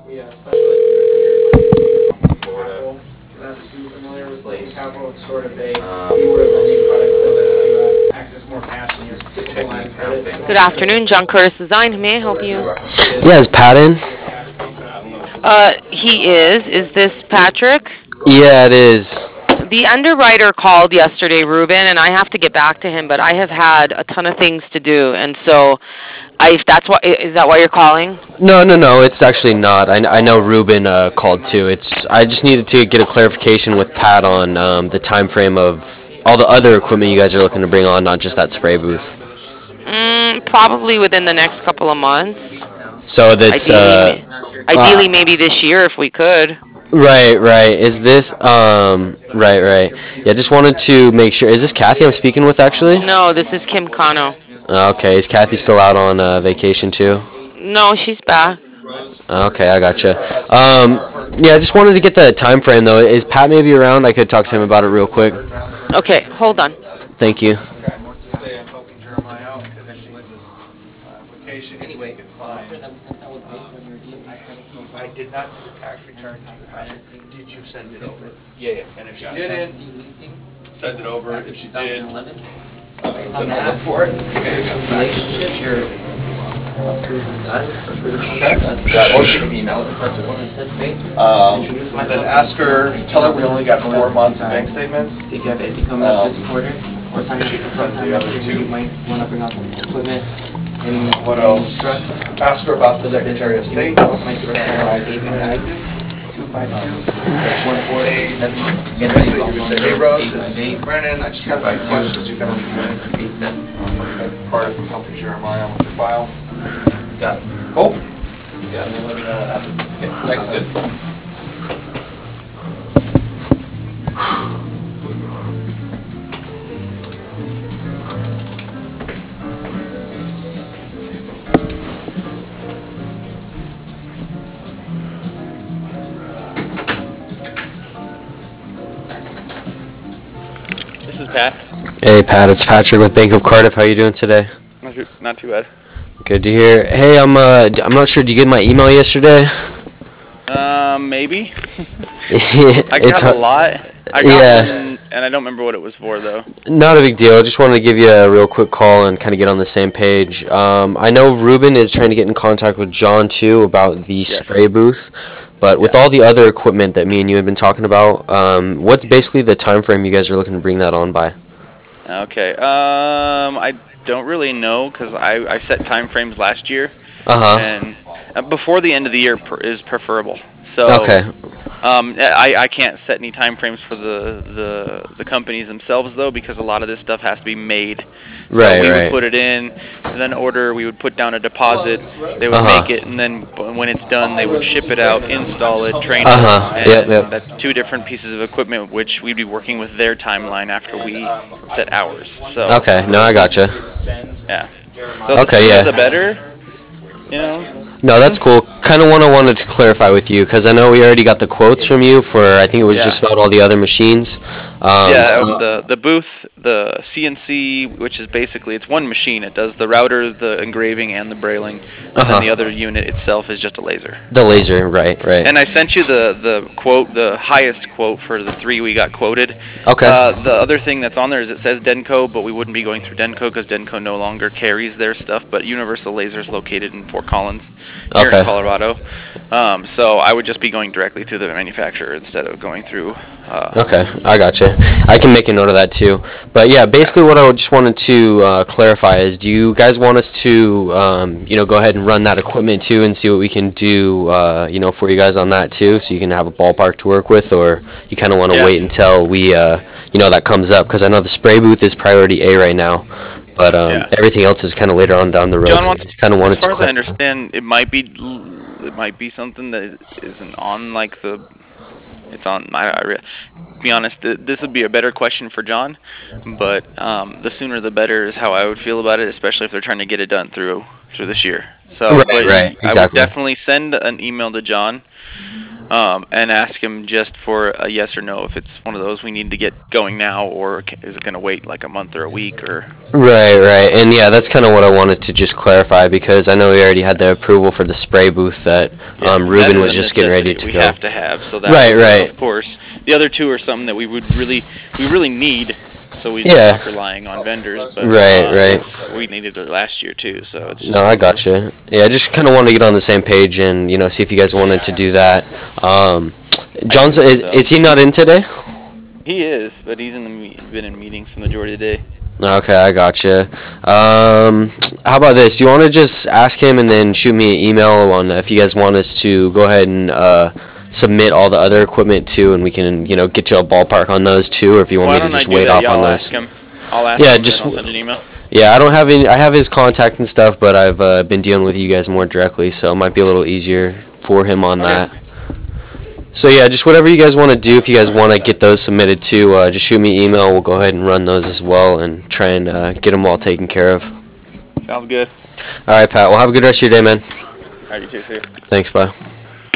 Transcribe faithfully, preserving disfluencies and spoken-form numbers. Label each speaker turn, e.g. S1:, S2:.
S1: We uh, specialize in the capital. If you're not too familiar with working capital, it's sort of a newer lending product so that you uh, access more cash in your typical line of credit.
S2: Good afternoon, John Curtis Design. May I help you?
S3: Yeah, is Pat in?
S2: Uh, he is. Is this Patrick?
S3: Yeah, it is.
S2: The underwriter called yesterday, Ruben, and I have to get back to him, but I have had a ton of things to do, and so I, if that's what, is that why you're calling?
S3: No, no, no. It's actually not. I, I know Ruben uh, called too. It's I just needed to get a clarification with Pat on um, the time frame of all the other equipment you guys are looking to bring on, not just that spray booth.
S2: Mm, probably within the next couple of months.
S3: So that's
S2: Ideally,
S3: uh,
S2: ma-
S3: uh
S2: ideally maybe this year if we could.
S3: right, right. Is this um right, right? Yeah, just wanted to make sure. Is this Kathy I'm speaking with actually?
S2: No, this is Kim Kano.
S3: Okay, is Kathy still out on uh, vacation too?
S2: No, she's back.
S3: Okay, I gotcha. Um, yeah, I just wanted to get the time frame though. Is Pat maybe around? I could talk to him about it real quick.
S2: Okay, hold on.
S3: Thank you.
S1: Okay, what's to say I'm helping Jeremiah out because she was his application. Anyway, it's fine.
S4: I did not send a tax return to you. How did you send it over?
S1: Yeah, yeah. And if she didn't, send it over. If she did, uh, send it over for it.
S5: Relationship, your approved done, approved
S1: Okay.
S5: contract
S1: Got it.
S5: done. Or you can email it, press one and touch base.
S1: Um,
S5: Introduce
S1: then
S5: myself.
S1: ask her, tell her we only got four months of bank statements.
S5: See if you have anything coming up this
S1: Um,
S5: quarter, or sign up
S1: she
S5: for
S1: confirmed
S5: sometime
S1: the other
S5: next year.
S1: two.
S5: You might wanna bring out some equipment. Any
S1: What
S5: any
S1: else?
S5: trucks?
S1: Ask her about the Secretary of State.
S5: My direct dial is eight five two, two five two, one four eight seven.
S1: You would say, you would say, hey Russ, this is Brennan, I just got a few questions, you can review it.
S5: Eight seven.
S1: Part of helping Jeremiah with the file.
S5: Got it.
S1: Cool.
S5: Yeah, and then let me know what happens.
S1: Okay, thanks, good.
S6: This is Pat.
S3: Hey Pat, it's Patrick with Bank of Cardiff. How you doing today?
S6: Not too, not too bad.
S3: Good to hear. Hey, I'm uh, d- I'm not sure. Did you get my email yesterday?
S6: Um, maybe. I
S3: It's
S6: got a
S3: hu-
S6: lot. I got
S3: yeah.
S6: one, and I don't remember what it was for though.
S3: Not a big deal. I just wanted to give you a real quick call and kind of get on the same page. Um, I know Ruben is trying to get in contact with John too about the
S6: Yes.
S3: spray booth, but with
S6: Yeah.
S3: all the other equipment that me and you have been talking about, um, what's basically the time frame you guys are looking to bring that on by?
S6: Okay. Um, I don't really know because I, I set time frames last year,
S3: Uh huh.
S6: and uh, before the end of the year per, is preferable. So
S3: Okay.
S6: Um, I, I can't set any time frames for the, the the companies themselves though because a lot of this stuff has to be made. So
S3: Right,
S6: we
S3: right.
S6: would put it in, and then order. We would put down a deposit. They would
S3: Uh-huh.
S6: make it, and then b- when it's done, they would ship it out, install it, train
S3: Uh-huh.
S6: it,
S3: Yep,
S6: and
S3: yep.
S6: that's two different pieces of equipment which we'd be working with their timeline after we set ours. So
S3: Okay. No, I gotcha.
S6: yeah. So the
S3: Okay,
S6: sooner
S3: yeah.
S6: the better. You know.
S3: No, that's cool. Kind of what I wanted to clarify with you because I know we already got the quotes from you for I think it was
S6: Yeah.
S3: just about all the other machines. Um,
S6: Yeah,
S3: so-
S6: um, the the booth, the C N C, which is basically it's one machine. It does the router, the engraving, and the brailing, and
S3: Uh-huh.
S6: then the other unit itself is just a laser.
S3: the laser, right, right.
S6: And I sent you the the quote, the highest quote for the three we got quoted.
S3: Okay.
S6: Uh, the other thing that's on there is it says Denko, but we wouldn't be going through Denko because Denko no longer carries their stuff. But Universal Laser is located in Fort Collins, here
S3: Okay.
S6: in Colorado. Um, so I would just be going directly through the manufacturer instead of going through. Uh,
S3: Okay, I gotcha. I can make a note of that too. But yeah, basically what I just wanted to uh, clarify is, do you guys want us to, um, you know, go ahead and run that equipment too and see what we can do, uh, you know, for you guys on that too, so you can have a ballpark to work with, or you kind of want to
S6: Yeah.
S3: wait until we, uh, you know, that comes up? Because I know the spray booth is priority A right now, but um,
S6: Yeah.
S3: everything else is kind of later on down the road.
S6: John
S3: so I
S6: wants,
S3: just kind of
S6: as
S3: wanted
S6: far
S3: to
S6: as I
S3: clarify.
S6: understand, it might be it might be something that isn't on like the. It's on. I, I re- be honest. th- This would be a better question for John, but um, the sooner the better is how I would feel about it, especially if they're trying to get it done through through this year. So,
S3: Right,
S6: but
S3: right,
S6: I would
S3: exactly.
S6: definitely send an email to John um, and ask him just for a yes or no if it's one of those we need to get going now, or ca- is it going to wait like a month or a week, or
S3: Right, right, and yeah, that's kind of what I wanted to just clarify because I know we already had the approval for the spray booth that
S6: Yeah,
S3: um,
S6: that
S3: Ruben
S6: is
S3: was
S6: a
S3: just getting ready
S6: necessity
S3: to
S6: we
S3: go.
S6: have to have, so that
S3: Right,
S6: would,
S3: right.
S6: of course. The other two are something that we would really, we really need, so we
S3: Yeah.
S6: stop relying on vendors. But
S3: Right,
S6: uh,
S3: right.
S6: it's- we needed it last year too, so it's just
S3: No, I gotcha. Yeah, I just kind of wanted to get on the same page and you know see if you guys wanted to do that. Um, John's
S6: I think
S3: is,
S6: so.
S3: is he not in today?
S6: He is, but he's in the me- been in meetings the majority of the day.
S3: Okay, I gotcha. Um, how about this? Do you want to just ask him and then shoot me an email on if you guys want us to go ahead and uh, submit all the other equipment too, and we can you know get you a ballpark on those too, or if you want
S6: Why
S3: me to
S6: don't I
S3: just
S6: do
S3: wait
S6: that?
S3: off
S6: Y'all
S3: on
S6: ask
S3: those.
S6: him. I'll ask
S3: Yeah,
S6: him,
S3: just-
S6: and I'll send an email.
S3: Yeah, I don't have any. I have his contact and stuff, but I've uh, been dealing with you guys more directly, so it might be a little easier for him on
S6: Okay.
S3: that. So yeah, just whatever you guys want to do. If you guys want to get those submitted too, uh, just shoot me an email. We'll go ahead and run those as well and try and uh, get them all taken care of.
S6: Sounds good.
S3: All right, Pat. Well, have a good rest of your day, man.
S6: All right, you too, sir.
S3: Thanks. Bye.